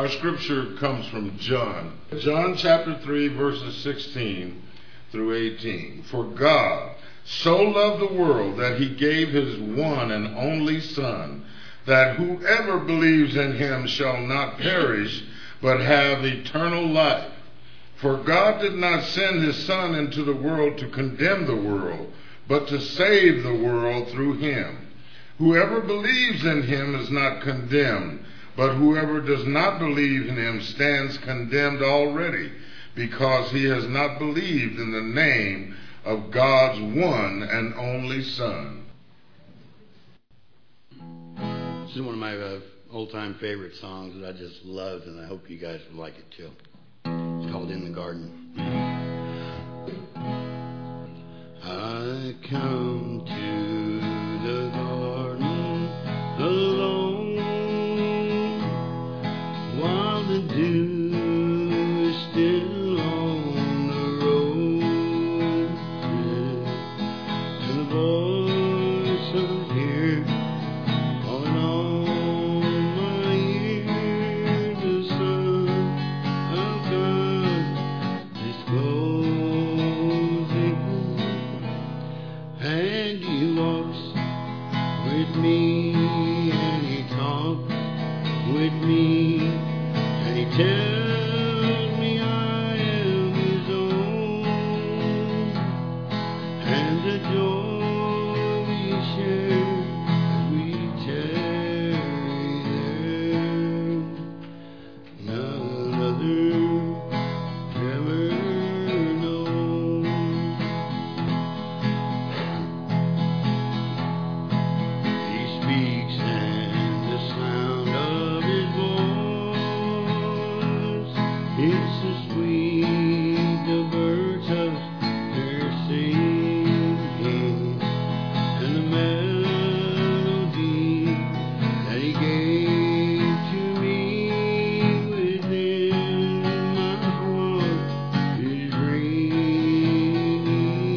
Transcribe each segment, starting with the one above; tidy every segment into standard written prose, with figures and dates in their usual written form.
Our scripture comes from John. John chapter 3, verses 16 through 18. For God so loved the world that he gave his one and only Son, that whoever believes in him shall not perish, but have eternal life. For God did not send his Son into the world to condemn the world, but to save the world through him. Whoever believes in him is not condemned, but whoever does not believe in him stands condemned already, because he has not believed in the name of God's one and only Son. This is one of my old-time favorite songs that I just love, and I hope you guys will like it too. It's called In the Garden. I come to the garden alone, while the dew is still on the roses, and the voice of here calling on my ear, the Son of God disclosing, and he walks with me, and he talks with me, and he tells me I am his own, and the joy we share as we tarry there, none other ever knows. He speaks, and the sound of his voice is so sweet, the birds of their singing, and the melody that he gave to me within my heart is ringing,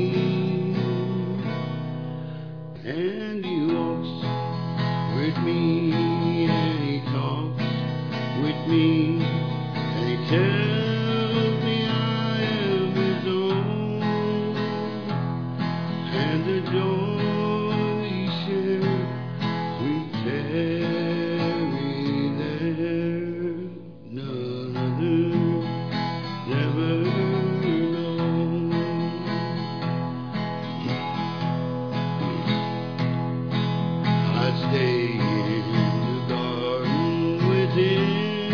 and he walks with me, and he talks with me, and he tells me I am his own, and the joy we share, we tarry there, none other ever knows. I stay in the garden with him,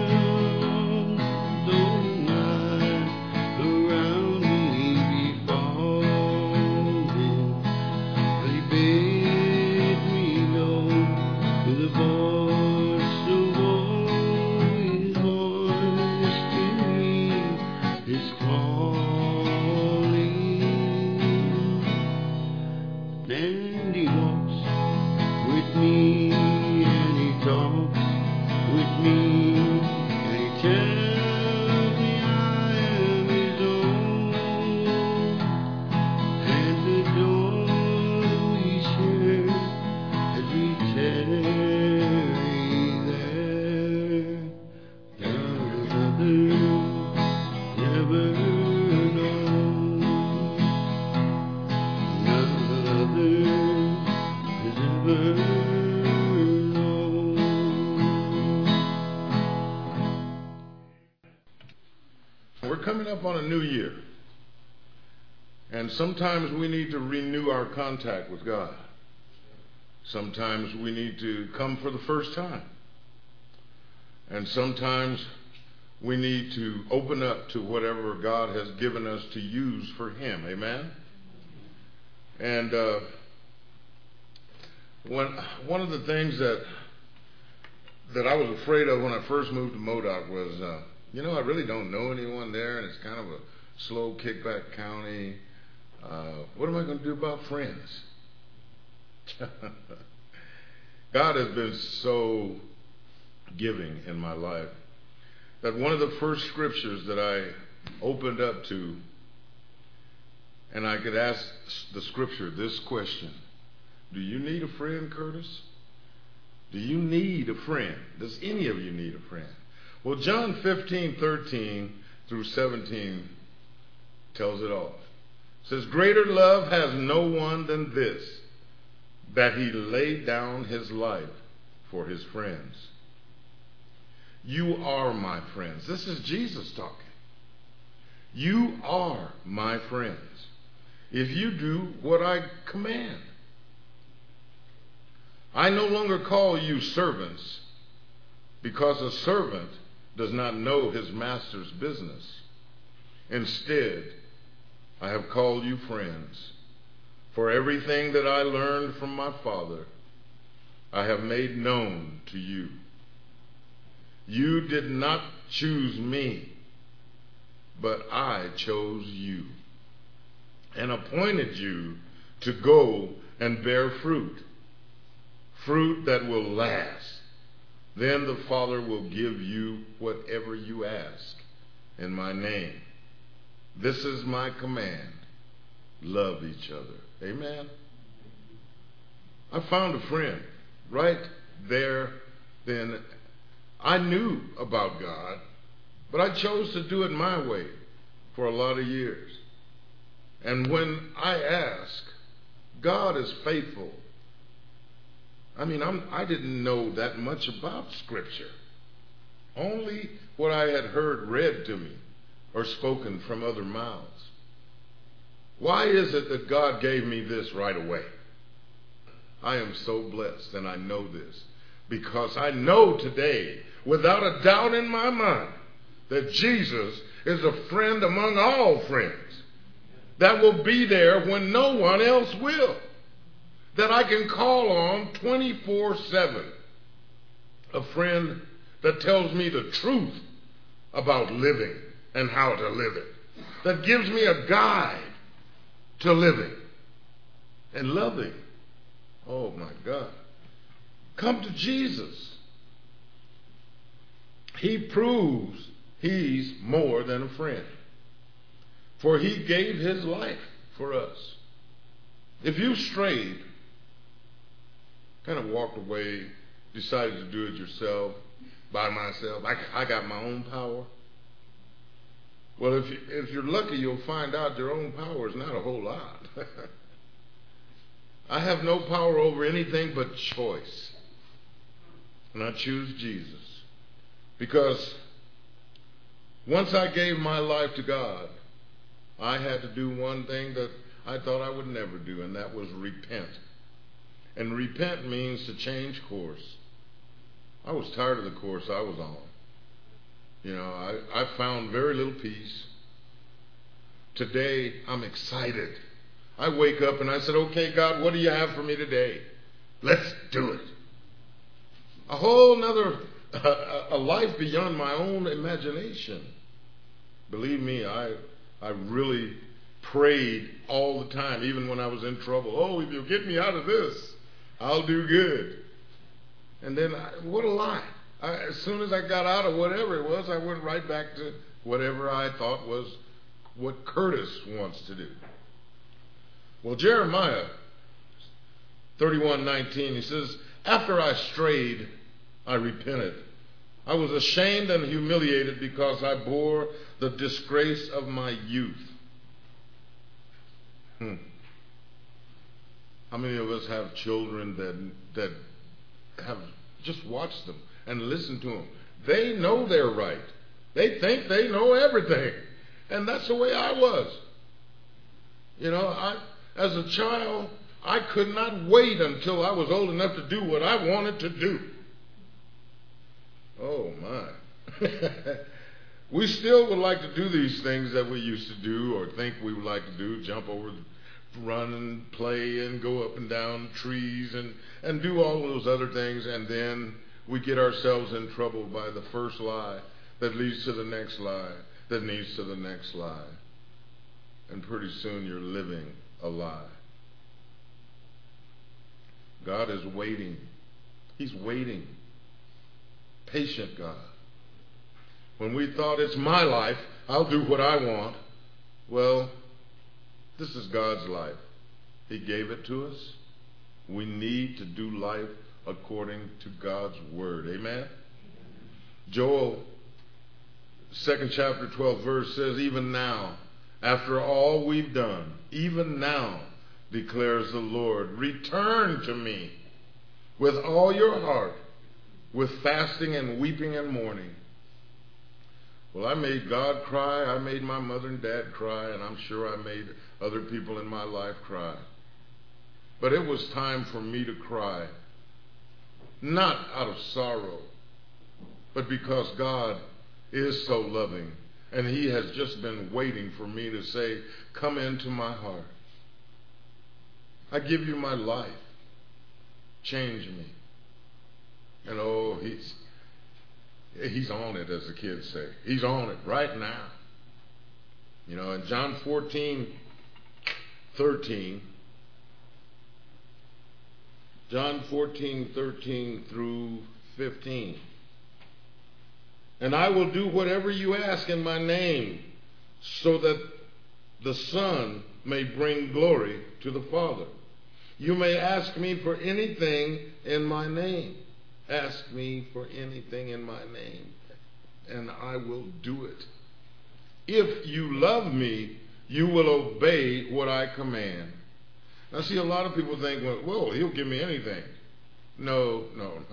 though the night around me be falling, but he bade me know with the voice of his voice to me is calling, and he walks with me, and he talks with me, and he tells me I am his own, and the joy we share as we tarry there, none other ever knows, none other has ever known. We're coming up on a new year, and sometimes we need to renew our contact with God. Sometimes we need to come for the first time, and sometimes we need to open up to whatever God has given us to use for him. Amen? And one of the things that I was afraid of when I first moved to Modoc was, I really don't know anyone there, and it's kind of a slow kickback county. What am I going to do about friends? God has been so giving in my life that one of the first scriptures that I opened up to, and I could ask the scripture this question: do you need a friend, Curtis? Do you need a friend? Does any of you need a friend? Well, John 15:13 through 17 tells it all. It says, greater love has no one than this, that he laid down his life for his friends. You are my friends. This is Jesus talking. You are my friends if you do what I command. I no longer call you servants, because a servant does not know his master's business. Instead, I have called you friends, for everything that I learned from my Father, I have made known to you. You did not choose me, but I chose you and appointed you to go and bear fruit, fruit that will last. Then the Father will give you whatever you ask in my name. This is my command. Love each other. Amen. I found a friend right there then. I knew about God, but I chose to do it my way for a lot of years. And when I ask, God is faithful. I mean, I didn't know that much about Scripture. Only what I had heard read to me or spoken from other mouths. Why is it that God gave me this right away? I am so blessed, and I know this, because I know today, without a doubt in my mind, that Jesus is a friend among all friends that will be there when no one else will, that I can call on 24/7, a friend that tells me the truth about living and how to live it, that gives me a guide to living and loving. Oh my God. Come to Jesus. He proves he's more than a friend, for he gave his life for us. If you strayed, kind of walked away, decided to do it yourself, by myself, I got my own power. Well, if you're lucky, you'll find out your own power is not a whole lot. I have no power over anything but choice. And I choose Jesus. Because once I gave my life to God, I had to do one thing that I thought I would never do, and that was repent. And repent means to change course. I was tired of the course I was on. You know, I found very little peace. Today, I'm excited. I wake up and I said, okay, God, what do you have for me today? Let's do it. A whole nother, a life beyond my own imagination. Believe me, I really prayed all the time, even when I was in trouble. Oh, if you'll get me out of this, I'll do good. And then, what a lie. As soon as I got out of whatever it was, I went right back to whatever I thought was what Curtis wants to do. Well, Jeremiah 31:19, he says, after I strayed, I repented. I was ashamed and humiliated because I bore the disgrace of my youth. How many of us have children that have just watched them and listened to them? They know they're right. They think they know everything. And that's the way I was. You know, as a child, I could not wait until I was old enough to do what I wanted to do. Oh, my. We still would like to do these things that we used to do or think we would like to do, jump over, run and play and go up and down trees and do all those other things, and then we get ourselves in trouble by the first lie that leads to the next lie that leads to the next lie. And pretty soon you're living a lie. God is waiting. He's waiting. Patient God. When we thought it's my life, I'll do what I want. Well, this is God's life. He gave it to us. We need to do life according to God's word. Amen? Joel 2nd chapter 12th verse says, even now, after all we've done, even now, declares the Lord, return to me with all your heart, with fasting and weeping and mourning. Well, I made God cry, I made my mother and dad cry, and I'm sure I made other people in my life cry. But it was time for me to cry, not out of sorrow, but because God is so loving, and He has just been waiting for me to say, come into my heart. I give you my life. Change me. And oh, He's on it, as the kids say. He's on it right now. You know, in John 14:13, John 14:13 through 15. And I will do whatever you ask in my name, so that the Son may bring glory to the Father. You may ask me for anything in my name. Ask me for anything in my name, and I will do it. If you love me, you will obey what I command. Now, see, a lot of people think, well, He'll give me anything. No.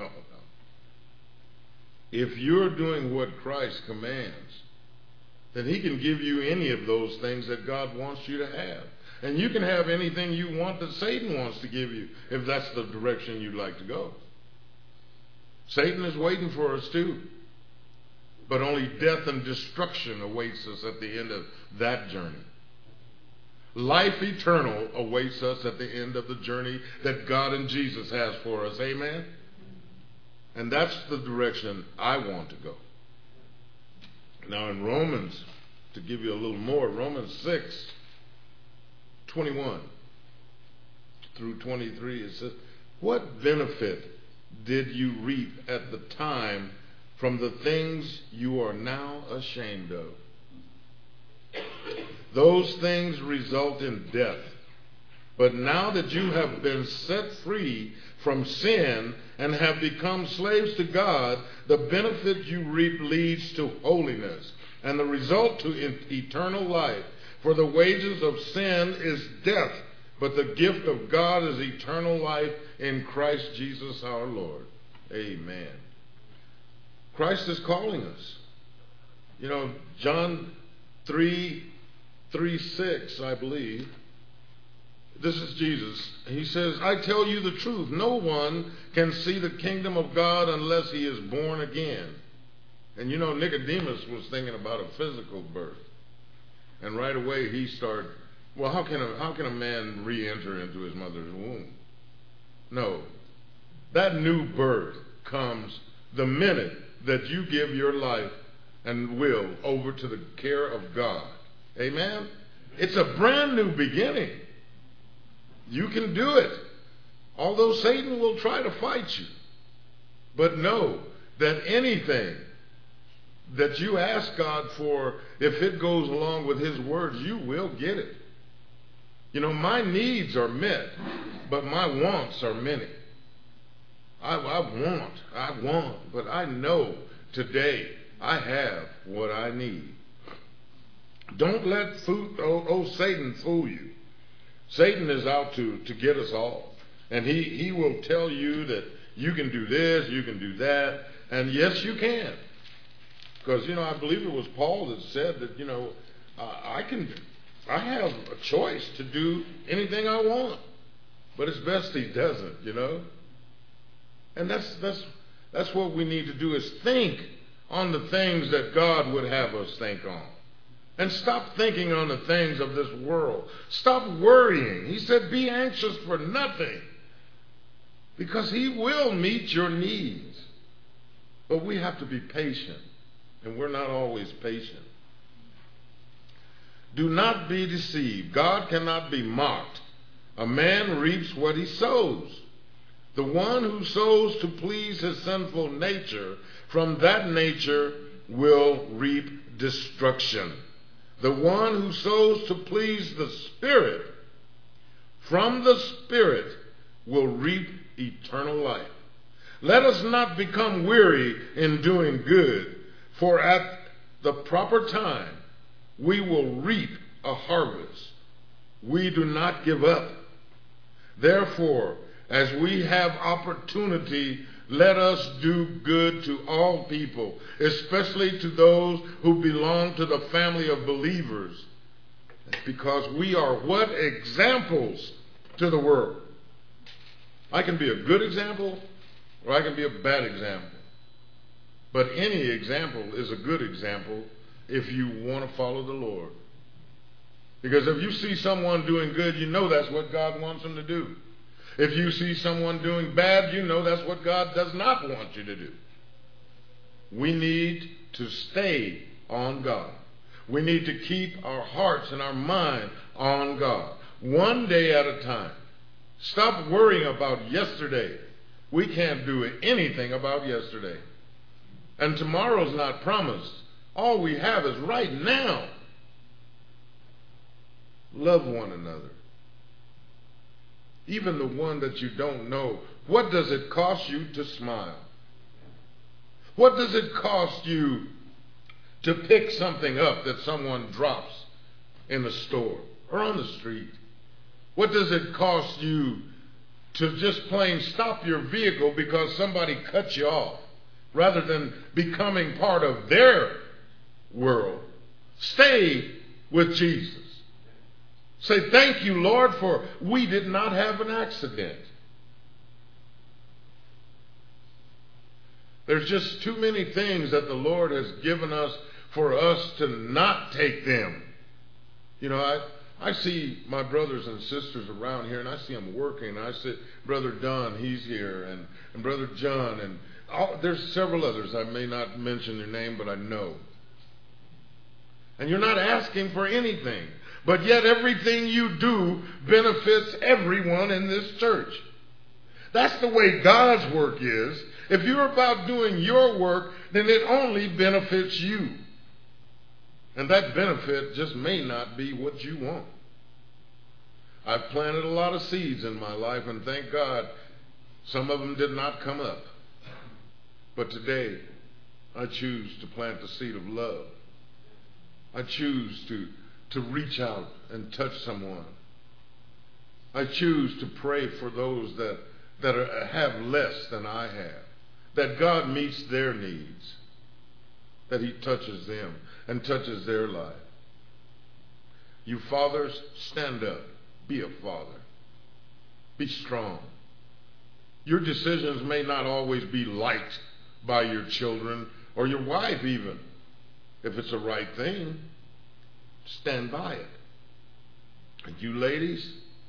If you're doing what Christ commands, then He can give you any of those things that God wants you to have. And you can have anything you want that Satan wants to give you, if that's the direction you'd like to go. Satan is waiting for us too. But only death and destruction awaits us at the end of that journey. Life eternal awaits us at the end of the journey that God and Jesus has for us. Amen? And that's the direction I want to go. Now in Romans, to give you a little more, Romans 6:21 through 23, it says, what benefit did you reap at the time from the things you are now ashamed of? Those things result in death. But now that you have been set free from sin and have become slaves to God, the benefit you reap leads to holiness, and the result to eternal life. For the wages of sin is death, but the gift of God is eternal life in Christ Jesus our Lord. Amen. Christ is calling us. You know, John 3:6, I believe. This is Jesus. He says, I tell you the truth. No one can see the kingdom of God unless he is born again. And you know, Nicodemus was thinking about a physical birth. And right away he started, well, how can a man re-enter into his mother's womb? No. That new birth comes the minute that you give your life and will over to the care of God. Amen? It's a brand new beginning. You can do it. Although Satan will try to fight you. But know that anything that you ask God for, if it goes along with His words, you will get it. You know, my needs are met, but my wants are many. I want, but I know today I have what I need. Don't let Satan fool you. Satan is out to get us all. And he will tell you that you can do this, you can do that. And yes, you can. Because, you know, I believe it was Paul that said that, you know, I have a choice to do anything I want. But it's best he doesn't, you know. And that's what we need to do, is think on the things that God would have us think on. And stop thinking on the things of this world. Stop worrying. He said, be anxious for nothing, because He will meet your needs. But we have to be patient, and we're not always patient. Do not be deceived. God cannot be mocked. A man reaps what he sows. The one who sows to please his sinful nature, from that nature will reap destruction. The one who sows to please the Spirit, from the Spirit will reap eternal life. Let us not become weary in doing good, for at the proper time, we will reap a harvest. We do not give up. Therefore, as we have opportunity, let us do good to all people, especially to those who belong to the family of believers, because we are what? Examples to the world. I can be a good example, or I can be a bad example. But any example is a good example if you want to follow the Lord. Because if you see someone doing good, you know that's what God wants them to do. If you see someone doing bad, you know that's what God does not want you to do. We need to stay on God. We need to keep our hearts and our mind on God. One day at a time. Stop worrying about yesterday. We can't do anything about yesterday. And tomorrow's not promised. All we have is right now. Love one another. Even the one that you don't know. What does it cost you to smile? What does it cost you to pick something up that someone drops in the store or on the street? What does it cost you to just plain stop your vehicle because somebody cut you off rather than becoming part of their world? Stay with Jesus. Say, thank you, Lord, for we did not have an accident. There's just too many things that the Lord has given us for us to not take them. You know, I see my brothers and sisters around here, and I see them working. And I see Brother Don, he's here, and Brother John, and there's several others. I may not mention their name, but I know. And you're not asking for anything. But yet everything you do benefits everyone in this church. That's the way God's work is. If you're about doing your work, then it only benefits you. And that benefit just may not be what you want. I've planted a lot of seeds in my life, and thank God some of them did not come up. But today, I choose to plant the seed of love. I choose to reach out and touch someone. I choose to pray for those that have less than I have. That God meets their needs. That He touches them and touches their life. You fathers, stand up. Be a father. Be strong. Your decisions may not always be liked by your children or your wife even. If it's the right thing, stand by it. And you ladies,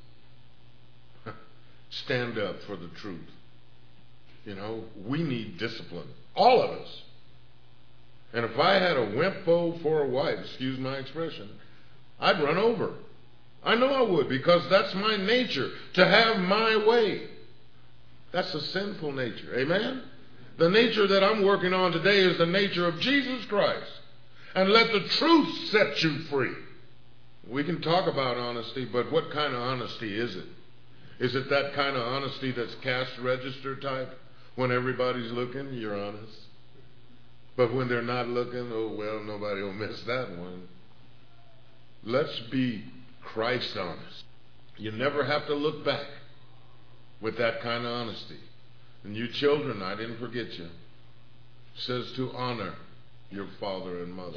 stand up for the truth. You know, we need discipline. All of us. And if I had a wimpo for a wife, excuse my expression, I'd run over. I know I would, because that's my nature, to have my way. That's a sinful nature. Amen? The nature that I'm working on today is the nature of Jesus Christ. And let the truth set you free. We can talk about honesty, but what kind of honesty is it? Is it that kind of honesty that's cash register type? When everybody's looking, you're honest. But when they're not looking, oh well, nobody will miss that one. Let's be Christ honest. You never have to look back with that kind of honesty. And you children, I didn't forget you. It says to honor your father and mother.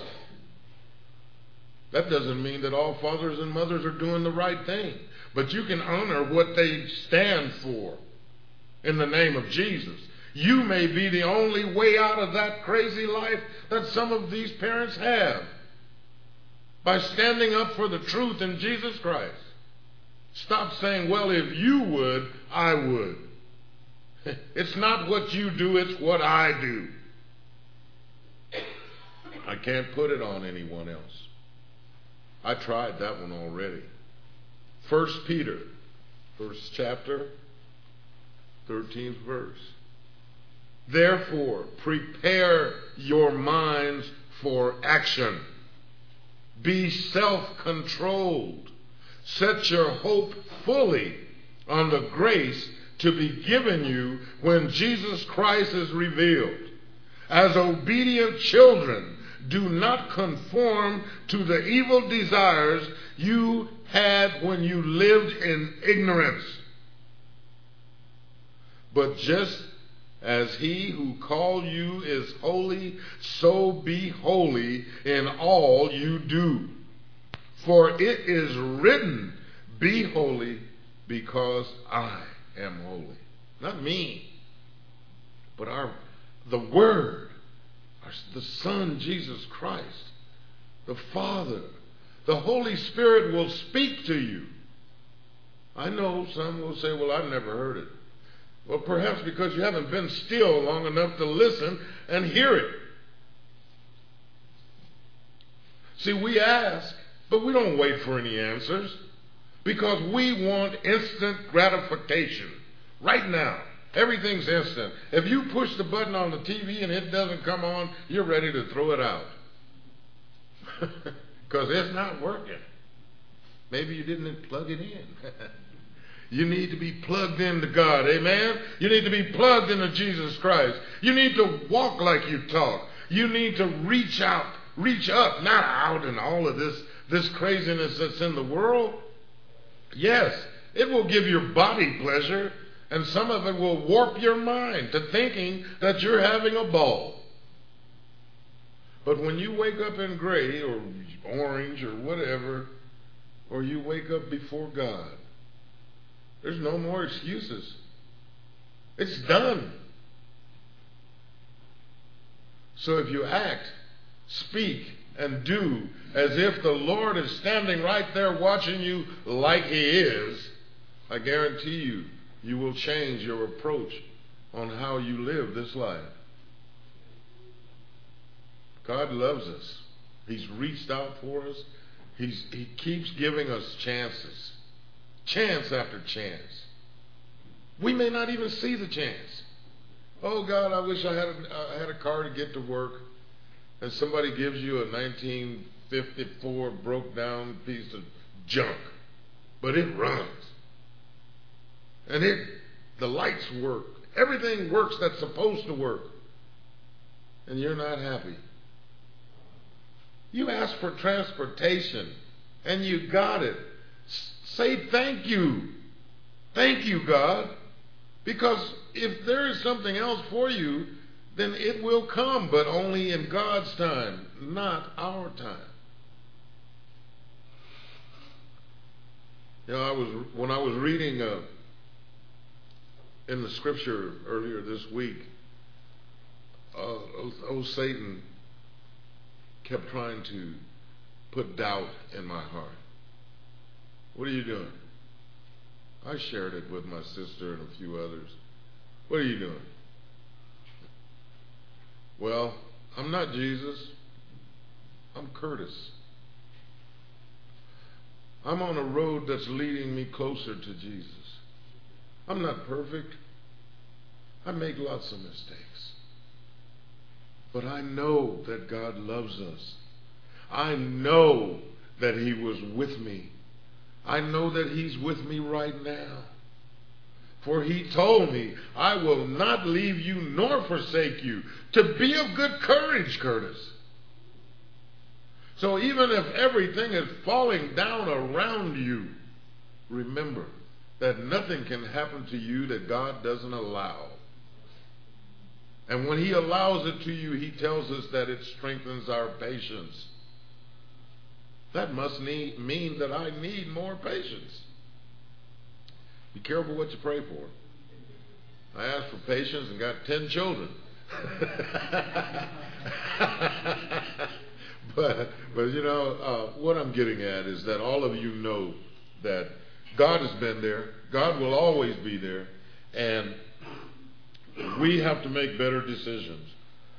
That doesn't mean that all fathers and mothers are doing the right thing. But you can honor what they stand for in the name of Jesus. You may be the only way out of that crazy life that some of these parents have. By standing up for the truth in Jesus Christ. Stop saying, well, if you would, I would. It's not what you do, it's what I do. I can't put it on anyone else. I tried that one already. 1 Peter, first chapter, 13th verse. Therefore, prepare your minds for action. Be self-controlled. Set your hope fully on the grace to be given you when Jesus Christ is revealed. As obedient children, Do not conform to the evil desires you had when you lived in ignorance. But just as he who called you is holy, so be holy in all you do. For it is written, be holy because I am holy. Not me, but the Word, the Son, Jesus Christ, the Father. The Holy Spirit will speak to you. I know some will say, well, I've never heard it. Well, perhaps because you haven't been still long enough to listen and hear it. See, we ask, but we don't wait for any answers because we want instant gratification. Right now, everything's instant. If you push the button on the TV and it doesn't come on, you're ready to throw it out because it's not working. Maybe you didn't plug it in. You need to be plugged into God. Amen? You need to be plugged into Jesus Christ. You need to walk like you talk. You need to reach out, reach up, not out in all of this craziness that's in the world. Yes, it will give your body pleasure, and some of it will warp your mind to thinking that you're having a ball. But when you wake up in gray or orange or whatever, or you wake up before God, there's no more excuses. It's done. So if you act, speak, and do as if the Lord is standing right there watching you like He is, I guarantee you, you will change your approach on how you live this life. God loves us. He's reached out for us. He keeps giving us chances. Chance after chance. We may not even see the chance. Oh God, I wish I had a car to get to work. And somebody gives you a 1954 broke down piece of junk, but it runs. And the lights work. Everything works that's supposed to work. And you're not happy. You asked for transportation and you got it. Say thank you. Thank you, God. Because if there is something else for you, then it will come, but only in God's time, not our time. You know, when I was reading in the scripture earlier this week, Satan kept trying to put doubt in my heart. What are you doing? I shared it with my sister and a few others. What are you doing? Well, I'm not Jesus. I'm Curtis. I'm on a road that's leading me closer to Jesus. I'm not perfect. I make lots of mistakes. But I know that God loves us. I know that He was with me. I know that He's with me right now. For He told me, I will not leave you nor forsake you. To be of good courage, Curtis. So even if everything is falling down around you, remember that nothing can happen to you that God doesn't allow. And when He allows it to you, He tells us that it strengthens our patience. That must mean that I need more patience. Be careful what you pray for. I asked for patience and got 10 children. but you know, what I'm getting at is that all of you know that God has been there. God will always be there. And we have to make better decisions.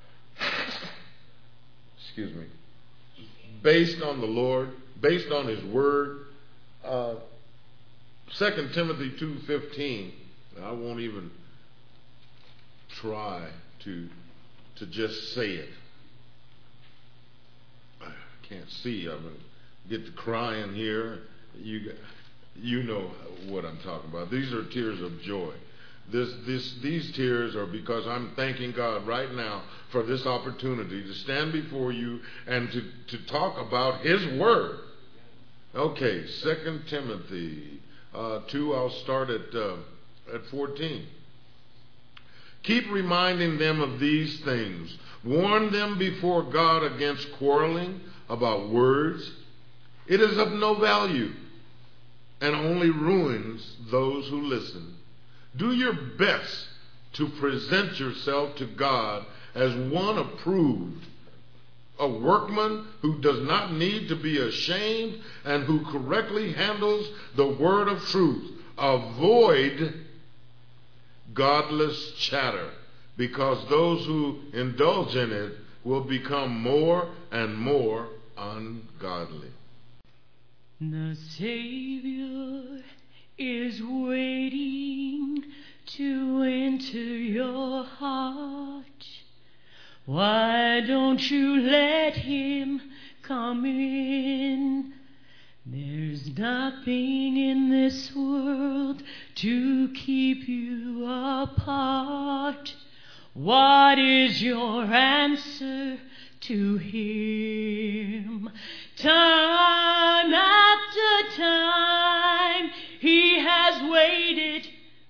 Excuse me. Based on the Lord, based on His Word. 2 Timothy 2:15. I won't even try to just say it. I can't see. I'm going to get to crying here. You know what I'm talking about. These are tears of joy. These tears are because I'm thanking God right now for this opportunity to stand before you and to talk about His Word. Okay, 2 Timothy 2, I'll start at 14. Keep reminding them of these things. Warn them before God against quarreling about words. It is of no value and only ruins those who listen. Do your best to present yourself to God as one approved, a workman who does not need to be ashamed and who correctly handles the word of truth. Avoid godless chatter, because those who indulge in it will become more and more ungodly. The Savior is waiting to enter your heart. Why don't you let Him come in? There's nothing in this world to keep you apart. What is your answer to Him? Time after time He has waited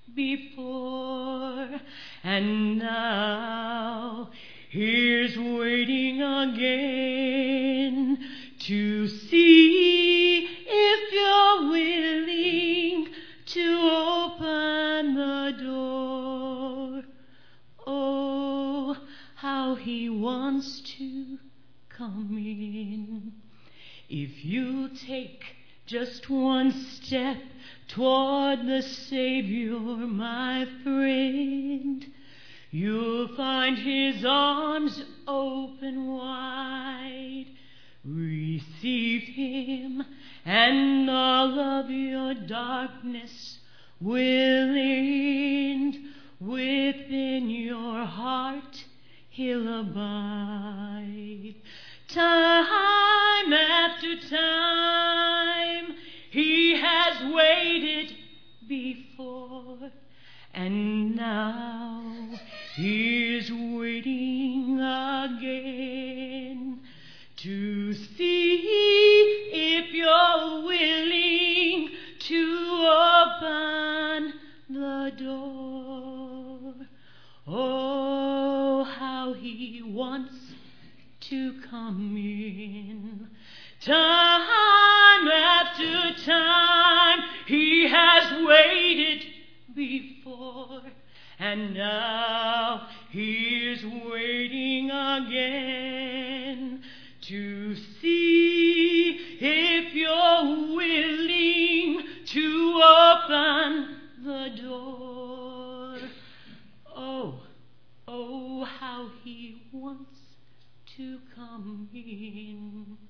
before, and now He's waiting again to see if you're willing to open the door. Oh, how He wants to come in. If you take just one step toward the Savior, my friend, you'll find His arms open wide. Receive Him, and all of your darkness will end. Within your heart He'll abide. Time after time He has waited before, and now He is waiting again to see if you're willing to open the door. Oh, how He wants to come in. Time after time He has waited before, and now He is waiting again to see if you're willing to open the door. Oh, how He wants to come in.